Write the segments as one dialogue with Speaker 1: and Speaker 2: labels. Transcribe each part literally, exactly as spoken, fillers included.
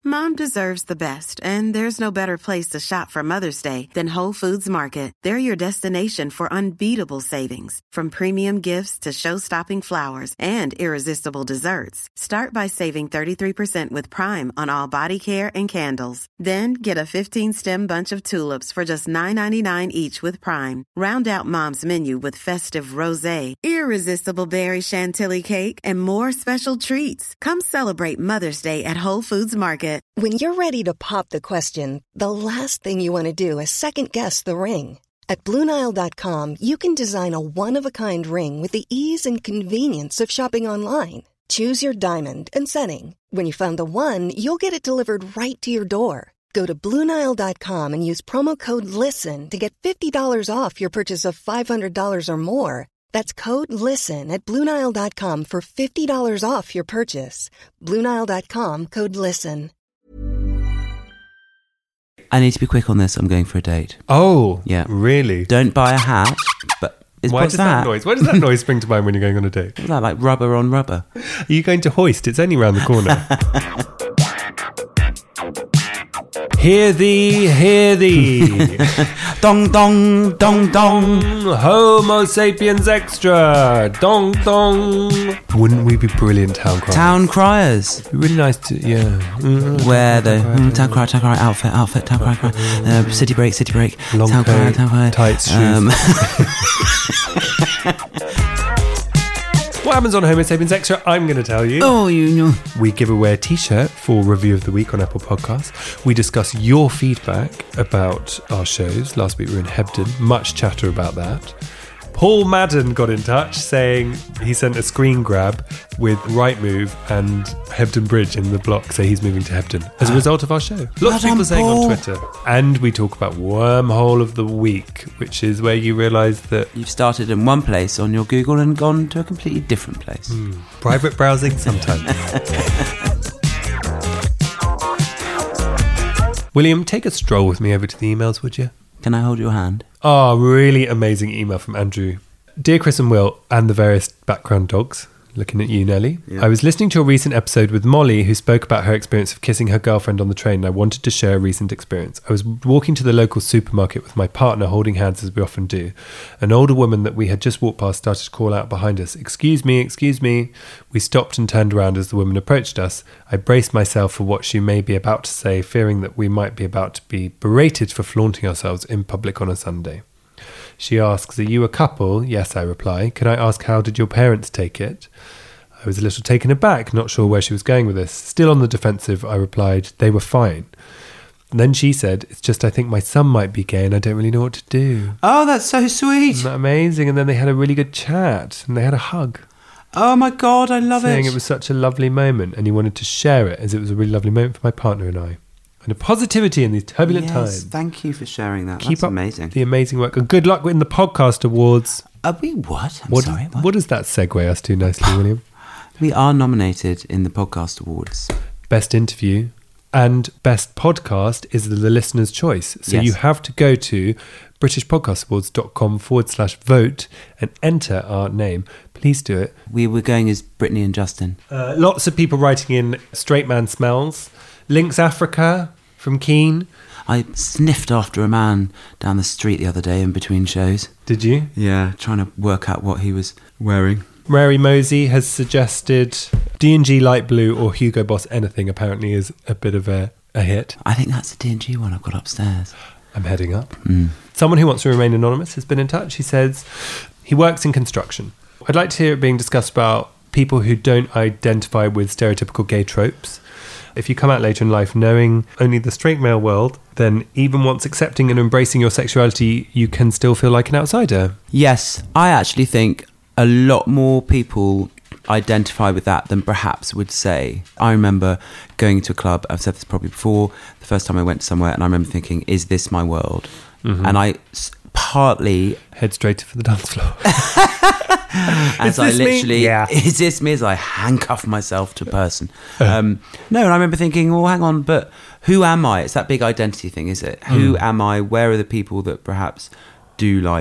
Speaker 1: Mom deserves the best, and there's no better place to shop for Mother's Day than Whole Foods Market. They're your destination for unbeatable savings, from premium gifts to show-stopping flowers and irresistible desserts. Start by saving thirty-three percent with Prime on all body care and candles. Then get a fifteen-stem bunch of tulips for just nine ninety-nine each with Prime. Round out Mom's menu with festive rosé, irresistible berry chantilly cake, and more special treats. Come celebrate Mother's Day at Whole Foods Market.
Speaker 2: When you're ready to pop the question, the last thing you want to do is second-guess the ring. At Blue Nile dot com, you can design a one-of-a-kind ring with the ease and convenience of shopping online. Choose your diamond and setting. When you find the one, you'll get it delivered right to your door. Go to Blue Nile dot com and use promo code LISTEN to get fifty dollars off your purchase of five hundred dollars or more. That's code LISTEN at Blue Nile dot com for fifty dollars off your purchase. Blue Nile dot com, code LISTEN.
Speaker 3: I need to be quick on this. I'm going for a date.
Speaker 4: Oh,
Speaker 3: yeah.
Speaker 4: Really?
Speaker 3: Don't buy a hat. But is,
Speaker 4: Why
Speaker 3: what's
Speaker 4: does
Speaker 3: that?
Speaker 4: that noise? Why does that noise spring to mind when you're going on a date?
Speaker 3: What's that, like rubber on rubber?
Speaker 4: Are you going to Hoist? It's only round the corner. Hear thee, hear thee.
Speaker 3: Dong, dong, dong, dong.
Speaker 4: Homo sapiens extra. Dong, dong. Wouldn't we be brilliant town criers?
Speaker 3: Town criers.
Speaker 4: It'd be really nice to, yeah. Mm,
Speaker 3: Wear the mm, town crier, town crier outfit, outfit, town crier, crier. Uh, city break, city break.
Speaker 4: Long
Speaker 3: town
Speaker 4: coat,
Speaker 3: crier, town crier.
Speaker 4: tight shoes.
Speaker 3: Um,
Speaker 4: What happens on Homo Sapiens Extra? I'm going to tell you.
Speaker 3: oh, you know.
Speaker 4: We give away a t-shirt for Review of the Week on Apple Podcasts. We discuss your feedback about our shows. Last week we were in Hebden. Much chatter about that. Paul Madden got in touch saying he sent a screen grab with Rightmove and Hebden Bridge in the block, so he's moving to Hebden as a result of our show. Lots
Speaker 3: Well
Speaker 4: of people
Speaker 3: done,
Speaker 4: saying
Speaker 3: Paul.
Speaker 4: on Twitter. And we talk about Wormhole of the Week, which is where you realise that
Speaker 3: You've started in one place on your Google and gone to a completely different place.
Speaker 4: mm, private browsing sometimes. William, take a stroll with me over to the emails, would you?
Speaker 3: Can I hold your hand?
Speaker 4: Oh, really amazing email from Andrew. Dear Chris and Will and the various background dogs, looking at you, Nelly.
Speaker 3: Yeah.
Speaker 4: I was listening to a recent episode with Molly, who spoke about her experience of kissing her girlfriend on the train, and I wanted to share a recent experience. I was walking to the local supermarket with my partner, holding hands as we often do. An older woman that we had just walked past started to call out behind us, "Excuse me, excuse me." We stopped and turned around as the woman approached us. I braced myself for what she may be about to say, fearing that we might be about to be berated for flaunting ourselves in public on a Sunday. She asks, "Are you a couple?" "Yes," I reply. "Can I ask, how did your parents take it?" I was a little taken aback, not sure where she was going with this. Still on the defensive, I replied, "They were fine." And then she said, "It's just I think my son might be gay and I don't really know what to do."
Speaker 3: Oh, that's so sweet.
Speaker 4: Isn't that amazing? And then they had a really good chat and they had a hug.
Speaker 3: Oh my God, I love
Speaker 4: saying
Speaker 3: it.
Speaker 4: it was such a lovely moment and he wanted to share it as it was a really lovely moment for my partner and I. And a positivity in these turbulent
Speaker 3: yes,
Speaker 4: times.
Speaker 3: Thank you for sharing that.
Speaker 4: Keep
Speaker 3: That's
Speaker 4: up
Speaker 3: amazing.
Speaker 4: the amazing work. And good luck in the podcast awards.
Speaker 3: Are we what? I'm
Speaker 4: What,
Speaker 3: sorry. What?
Speaker 4: what does that segue us to nicely, William?
Speaker 3: We are nominated in the podcast awards.
Speaker 4: Best interview and best podcast is the, the listener's choice. So
Speaker 3: Yes.
Speaker 4: you have to go to britishpodcastawards.com forward slash vote and enter our name. Please do it.
Speaker 3: We were going as Brittany and Justin.
Speaker 4: Uh, lots of people writing in Straight Man Smells. Links Africa from Keene.
Speaker 3: I sniffed after a man down the street the other day in between shows.
Speaker 4: Did you?
Speaker 3: Yeah, trying to work out what he was wearing.
Speaker 4: Rary Mosey has suggested D and G Light Blue or Hugo Boss Anything apparently is a bit of a, a hit.
Speaker 3: I think that's the D and G one I've got upstairs.
Speaker 4: I'm heading up.
Speaker 3: Mm.
Speaker 4: Someone who wants to remain anonymous has been in touch. He says he works in construction. I'd like to hear it being discussed about people who don't identify with stereotypical gay tropes. If you come out later in life knowing only the straight male world, then even once accepting and embracing your sexuality, you can still feel like an outsider.
Speaker 3: Yes, I actually think a lot more people identify with that than perhaps would say. I remember going to a club, I've said this probably before, the first time I went somewhere, and I remember thinking, is this my world? Mm-hmm. And I s- partly...
Speaker 4: Head straight for the dance floor.
Speaker 3: as
Speaker 4: is
Speaker 3: I
Speaker 4: this
Speaker 3: literally...
Speaker 4: me? Yeah.
Speaker 3: Is this me? As I handcuff myself to a person. Um, no, and I remember thinking, well, hang on, but who am I? It's that big identity thing, is it? Mm. Who am I? Where are the people that perhaps do like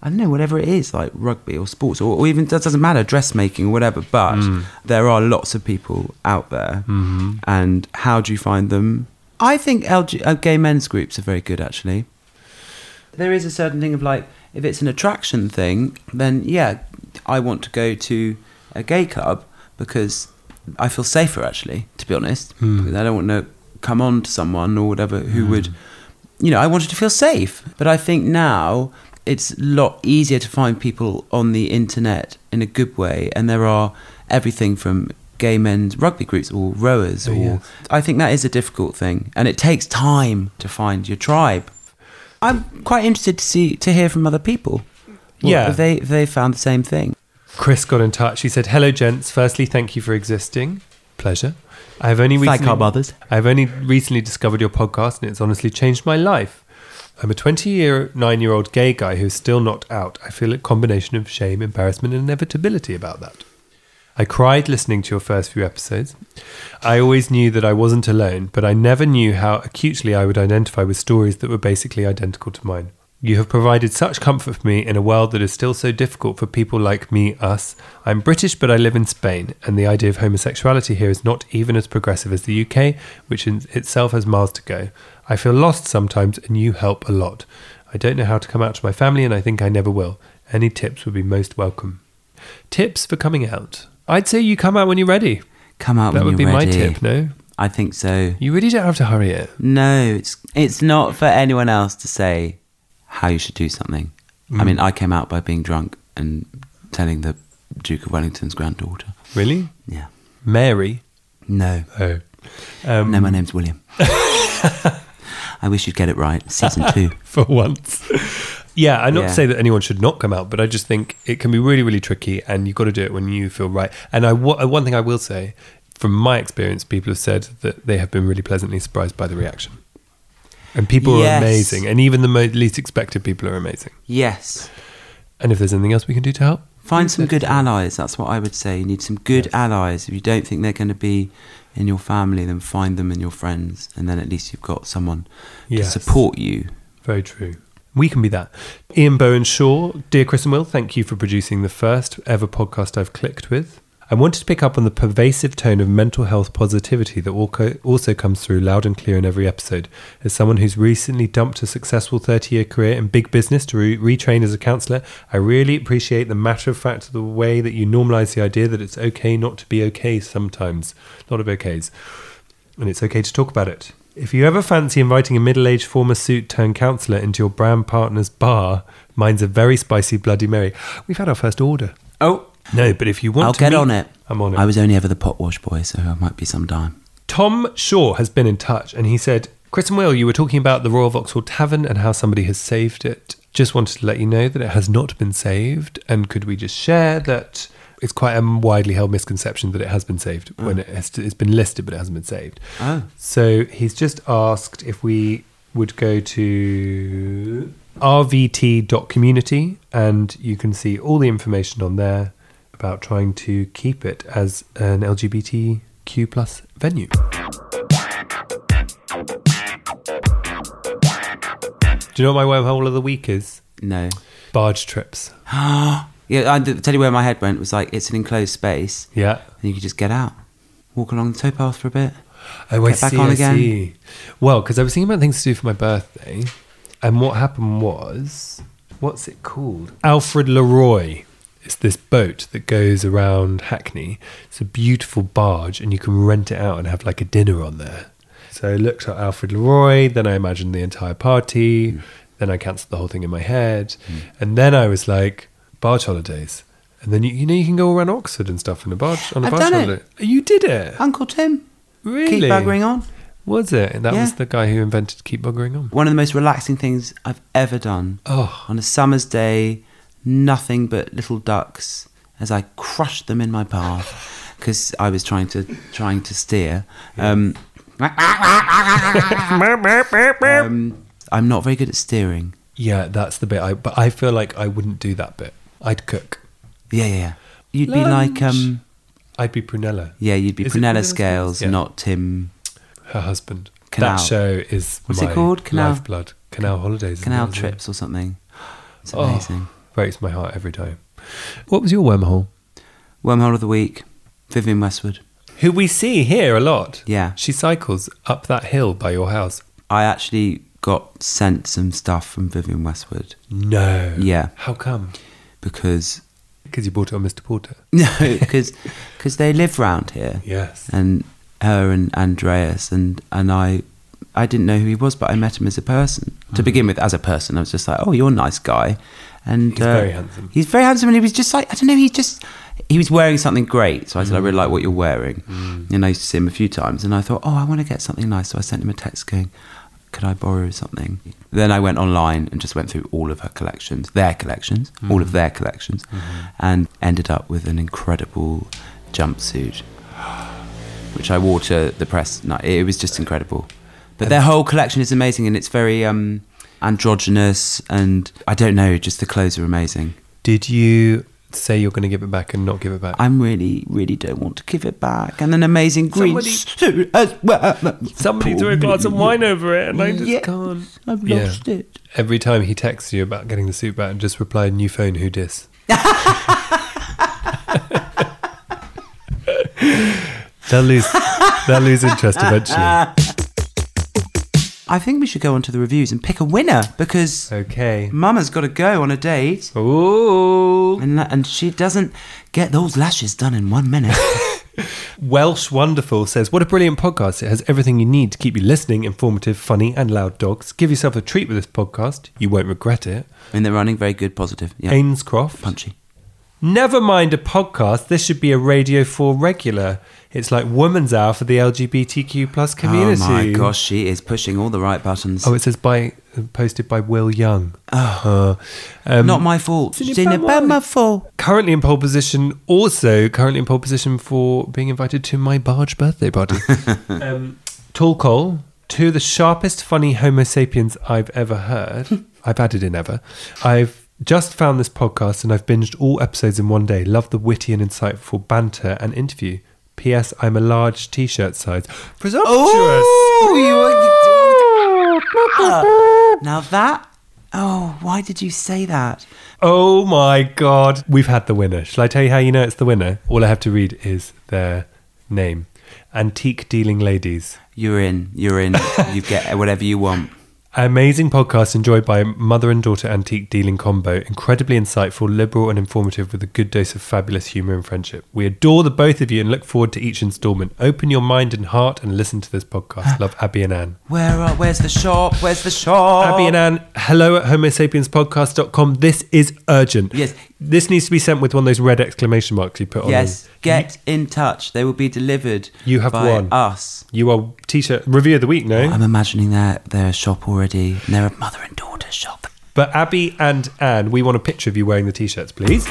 Speaker 3: I don't know, whatever it is, like rugby or sports, or, or even, that doesn't matter, dressmaking or whatever, but mm. there are lots of people out there.
Speaker 4: Mm-hmm.
Speaker 3: And how do you find them? I think L G, uh, gay men's groups are very good, actually. There is a certain thing of like, if it's an attraction thing, then yeah, I want to go to a gay club because I feel safer, actually, to be honest.
Speaker 4: Mm.
Speaker 3: Because I don't want to come on to someone or whatever who
Speaker 4: mm.
Speaker 3: would, you know, I wanted to feel safe. But I think now it's a lot easier to find people on the internet in a good way, and there are everything from gay men's rugby groups or rowers.
Speaker 4: Oh,
Speaker 3: or
Speaker 4: yes.
Speaker 3: I think that is a difficult thing, and it takes time to find your tribe. I'm quite interested to see to hear from other people. What,
Speaker 4: yeah,
Speaker 3: if they if they found the same thing.
Speaker 4: Chris got in touch. He said, "Hello, gents. Firstly, thank you for existing. Pleasure. I have only recently,
Speaker 3: Thank our mothers.
Speaker 4: I have only recently discovered your podcast, and it's honestly changed my life. I'm a twenty-nine-year-old gay guy who's still not out. I feel a combination of shame, embarrassment, and inevitability about that. I cried listening to your first few episodes. I always knew that I wasn't alone, but I never knew how acutely I would identify with stories that were basically identical to mine. You have provided such comfort for me in a world that is still so difficult for people like me, us. I'm British, but I live in Spain, and the idea of homosexuality here is not even as progressive as the U K, which in itself has miles to go. I feel lost sometimes, and you help a lot. I don't know how to come out to my family, and I think I never will. Any tips would be most welcome." Tips for coming out? I'd say you come out when you're ready.
Speaker 3: Come out
Speaker 4: That
Speaker 3: when
Speaker 4: would be
Speaker 3: you're
Speaker 4: my
Speaker 3: ready.
Speaker 4: tip, no?
Speaker 3: I think so.
Speaker 4: You really don't have to hurry it.
Speaker 3: No, it's it's not for anyone else to say how you should do something.
Speaker 4: Mm.
Speaker 3: I mean, I came out by being drunk and telling the Duke of Wellington's granddaughter.
Speaker 4: Really?
Speaker 3: Yeah.
Speaker 4: Mary?
Speaker 3: No.
Speaker 4: Oh. Um,
Speaker 3: No, my name's William. I wish you'd get it right. Season two.
Speaker 4: For once. Yeah, I'm not
Speaker 3: Yeah.
Speaker 4: to say that anyone should not come out, but I just think it can be really, really tricky, and you've got to do it when you feel right. And I, one thing I will say, from my experience, people have said that they have been really pleasantly surprised by the reaction. And people
Speaker 3: Yes.
Speaker 4: are amazing, and even the mo- least expected people are amazing.
Speaker 3: Yes.
Speaker 4: And if there's anything else we can do to help,
Speaker 3: Find some good allies. That's what I would say. You need some good
Speaker 4: Yes.
Speaker 3: allies. If you don't think they're going to be in your family, then find them in your friends, and then at least you've got someone
Speaker 4: Yes.
Speaker 3: to support you.
Speaker 4: Very true. We can be that. Ian Bowen Shaw, dear Chris and Will, thank you for producing the first ever podcast I've clicked with. I wanted to pick up on the pervasive tone of mental health positivity that also comes through loud and clear in every episode. As someone who's recently dumped a successful thirty-year career in big business to re- retrain as a counsellor, I really appreciate the matter of fact of the way that you normalise the idea that it's okay not to be okay sometimes. A lot of okays. And it's okay to talk about it. If you ever fancy inviting a middle-aged former suit turned counsellor into your brand partner's bar, mine's a very spicy Bloody Mary. We've had our first order.
Speaker 3: Oh.
Speaker 4: No, but if you want
Speaker 3: I'll
Speaker 4: to
Speaker 3: get
Speaker 4: meet,
Speaker 3: on it.
Speaker 4: I'm on it.
Speaker 3: I was only ever the potwash boy, so I might be sometime.
Speaker 4: Tom Shaw has been in touch, and he said, Chris and Will, you were talking about the Royal Vauxhall Tavern and how somebody has saved it. Just wanted to let you know that it has not been saved, and could we just share that it's quite a widely held misconception that it has been saved
Speaker 3: Oh.
Speaker 4: when it has to, it's been listed but it hasn't been saved.
Speaker 3: Oh.
Speaker 4: So he's just asked if we would go to r v t dot community, and you can see all the information on there about trying to keep it as an L G B T Q plus venue. Do you know what my wormhole of the week is?
Speaker 3: No.
Speaker 4: Barge trips.
Speaker 3: Yeah, I tell you where my head went was like, it's an enclosed space.
Speaker 4: Yeah.
Speaker 3: And you could just get out, walk along the towpath for a bit.
Speaker 4: Oh, I
Speaker 3: Get back
Speaker 4: see,
Speaker 3: on
Speaker 4: I
Speaker 3: again.
Speaker 4: see. Well, because I was thinking about things to do for my birthday, and what happened was, what's it called? Alfred Leroy. It's this boat that goes around Hackney. It's a beautiful barge, and you can rent it out and have like a dinner on there. So I looked at Alfred Leroy, then I imagined the entire party, mm. then I cancelled the whole thing in my head, mm. and then I was like, barge holidays. And then, you, you know, you can go around Oxford and stuff in a barge, on a
Speaker 3: I've
Speaker 4: barge
Speaker 3: done
Speaker 4: holiday.
Speaker 3: it.
Speaker 4: You did it?
Speaker 3: Uncle Tim.
Speaker 4: Really?
Speaker 3: Keep buggering on.
Speaker 4: Was it? And that
Speaker 3: Yeah.
Speaker 4: was the guy who invented Keep Buggering On.
Speaker 3: One of the most relaxing things I've ever done.
Speaker 4: Oh.
Speaker 3: On a summer's day, nothing but little ducks as I crushed them in my path because I was trying to trying to steer. Um, um, I'm not very good at steering.
Speaker 4: Yeah, that's the bit. I but I feel like I wouldn't do that bit. I'd cook.
Speaker 3: Yeah, yeah, yeah. You'd
Speaker 4: Lunch.
Speaker 3: be like, um,
Speaker 4: I'd be Prunella.
Speaker 3: yeah, you'd be
Speaker 4: Is it
Speaker 3: Prunella
Speaker 4: Prunella
Speaker 3: Scales,
Speaker 4: Scales? Yeah.
Speaker 3: not Tim
Speaker 4: Her husband.
Speaker 3: Canal.
Speaker 4: That show is
Speaker 3: What's
Speaker 4: my
Speaker 3: it called? Canal-
Speaker 4: lifeblood. Canal Holidays. isn't
Speaker 3: Canal
Speaker 4: it?
Speaker 3: Trips or something. It's
Speaker 4: Oh,
Speaker 3: amazing.
Speaker 4: breaks my heart every time. What was your wormhole?
Speaker 3: Wormhole of the week, Vivienne Westwood.
Speaker 4: Who we see here a lot.
Speaker 3: Yeah.
Speaker 4: She cycles up that hill by your house.
Speaker 3: I actually got sent some stuff from Vivienne Westwood.
Speaker 4: No.
Speaker 3: Yeah.
Speaker 4: How come?
Speaker 3: Because...
Speaker 4: Because you bought it on Mister Porter.
Speaker 3: No, because they live round here.
Speaker 4: Yes.
Speaker 3: And her and Andreas and, and I... I didn't know who he was, but I met him as a person. Mm. To begin with, as a person, I was just like, oh, you're a nice guy. And
Speaker 4: he's
Speaker 3: uh,
Speaker 4: very handsome.
Speaker 3: He's very handsome, and he was just like, I don't know, he just... He was wearing something great. So I said, mm. I really like what you're wearing. Mm. And I used to see him a few times. And I thought, oh, I want to get something nice. So I sent him a text going, could I borrow something? Then I went online and just went through all of her collections, their collections, mm. all of their collections, mm-hmm. and ended up with an incredible jumpsuit, which I wore to the press night. It was just incredible. But their whole collection is amazing, and it's very um, androgynous, and I don't know, just the clothes are amazing.
Speaker 4: Did you say you're going to give it back and not give it back?
Speaker 3: I really, really don't want to give it back. And an amazing green suit as well.
Speaker 4: Somebody threw a glass of wine over it, and I just
Speaker 3: yes,
Speaker 4: can't.
Speaker 3: I've lost yeah. it.
Speaker 4: Every time he texts you about getting the suit back, just reply, new phone, who dis? they'll lose, they'll lose interest eventually.
Speaker 3: I think we should go on to the reviews and pick a winner, because
Speaker 4: okay.
Speaker 3: Mama's got to go on a date.
Speaker 4: Ooh.
Speaker 3: And, and she doesn't get those lashes done in one minute.
Speaker 4: Welsh Wonderful says, what a brilliant podcast. It has everything you need to keep you listening, informative, funny and loud dogs. Give yourself a treat with this podcast. You won't regret it.
Speaker 3: And they're running very good, positive. Yeah.
Speaker 4: Ainscroft.
Speaker 3: Punchy.
Speaker 4: Never mind a podcast. This should be a Radio four regular. It's like Woman's Hour for the L G B T Q plus community.
Speaker 3: Oh my gosh, she is pushing all the right buttons.
Speaker 4: Oh, it says by posted by Will Young.
Speaker 3: Oh,
Speaker 4: uh, um,
Speaker 3: not my fault. It's not my fault.
Speaker 4: Currently in pole position, also currently in pole position for being invited to my barge birthday party. um, Tall Cole, two of the sharpest, funny Homo sapiens I've ever heard. I've added in ever. I've just found this podcast and I've binged all episodes in one day. Love the witty and insightful banter and interview. P S. I'm a large t-shirt size. Presumptuous.
Speaker 3: Oh, you are, now that. Oh, why did you say that?
Speaker 4: Oh my God. We've had the winner. Shall I tell you how you know it's the winner? All I have to read is their name. Antique Dealing Ladies.
Speaker 3: You're in. You're in. You get whatever you want.
Speaker 4: Amazing podcast enjoyed by mother and daughter antique dealing combo. Incredibly insightful, liberal and informative with a good dose of fabulous humour and friendship. We adore the both of you and look forward to each instalment. Open your mind and heart and listen to this podcast. Love, Abby and Anne.
Speaker 3: Where are, where's the shop? Where's the shop?
Speaker 4: Abby and Anne, hello at homo sapiens podcast dot com. This is urgent.
Speaker 3: Yes.
Speaker 4: This needs to be sent with one of those red exclamation marks you put on.
Speaker 3: Yes.
Speaker 4: Them.
Speaker 3: Get in touch. They will be delivered.
Speaker 4: You have
Speaker 3: by
Speaker 4: won.
Speaker 3: us.
Speaker 4: You are t-shirt review of the week, no?
Speaker 3: Oh, I'm imagining their their shop already. They're a mother and daughter shop.
Speaker 4: But Abby and Anne, we want a picture of you wearing the t-shirts, please.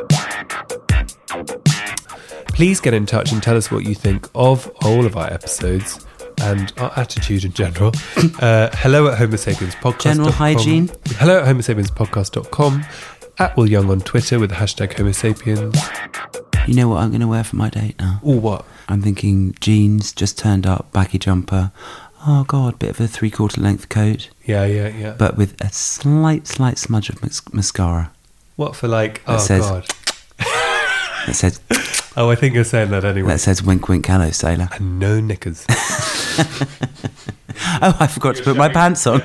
Speaker 4: Please get in touch and tell us what you think of all of our episodes and our attitude in general. Uh, hello at homo sapiens podcast dot com.
Speaker 3: General hygiene.
Speaker 4: Hello at homo sapiens podcast dot com. At Will Young on Twitter with the hashtag Homo sapiens.
Speaker 3: You know what I'm going to wear for my date now?
Speaker 4: Or what?
Speaker 3: I'm thinking jeans, just turned up, baggy jumper. Oh, God, bit of a three-quarter length coat.
Speaker 4: Yeah, yeah, yeah.
Speaker 3: But with a slight, slight smudge of mas- mascara.
Speaker 4: What for like, oh,
Speaker 3: that says,
Speaker 4: God.
Speaker 3: That says...
Speaker 4: Oh, I think you're saying that anyway.
Speaker 3: That says wink, wink, hello, sailor.
Speaker 4: And no knickers.
Speaker 3: Oh, I forgot to put my pants on.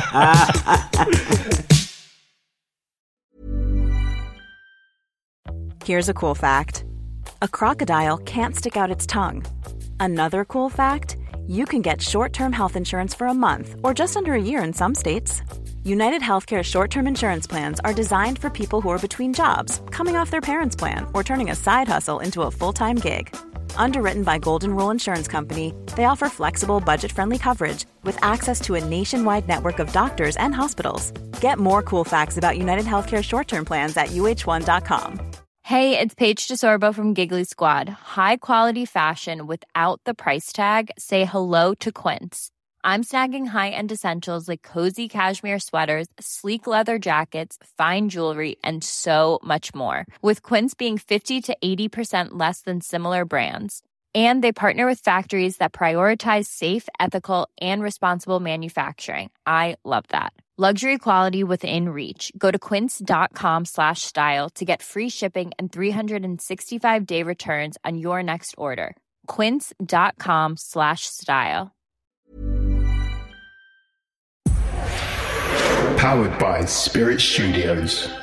Speaker 5: Here's a cool fact. A crocodile can't stick out its tongue. Another cool fact, you can get short-term health insurance for a month or just under a year in some states. United Healthcare short-term insurance plans are designed for people who are between jobs, coming off their parents' plan, or turning a side hustle into a full-time gig. Underwritten by Golden Rule Insurance Company, they offer flexible, budget-friendly coverage with access to a nationwide network of doctors and hospitals. Get more cool facts about United Healthcare short-term plans at U H one dot com.
Speaker 6: Hey, it's Paige DeSorbo from Giggly Squad. High quality fashion without the price tag. Say hello to Quince. I'm snagging high-end essentials like cozy cashmere sweaters, sleek leather jackets, fine jewelry, and so much more. With Quince being fifty to eighty percent less than similar brands. And they partner with factories that prioritize safe, ethical, and responsible manufacturing. I love that. Luxury quality within reach. Go to quince.com slash style to get free shipping and three sixty-five day returns on your next order. Quince.com slash style.
Speaker 7: Powered by Spirit Studios.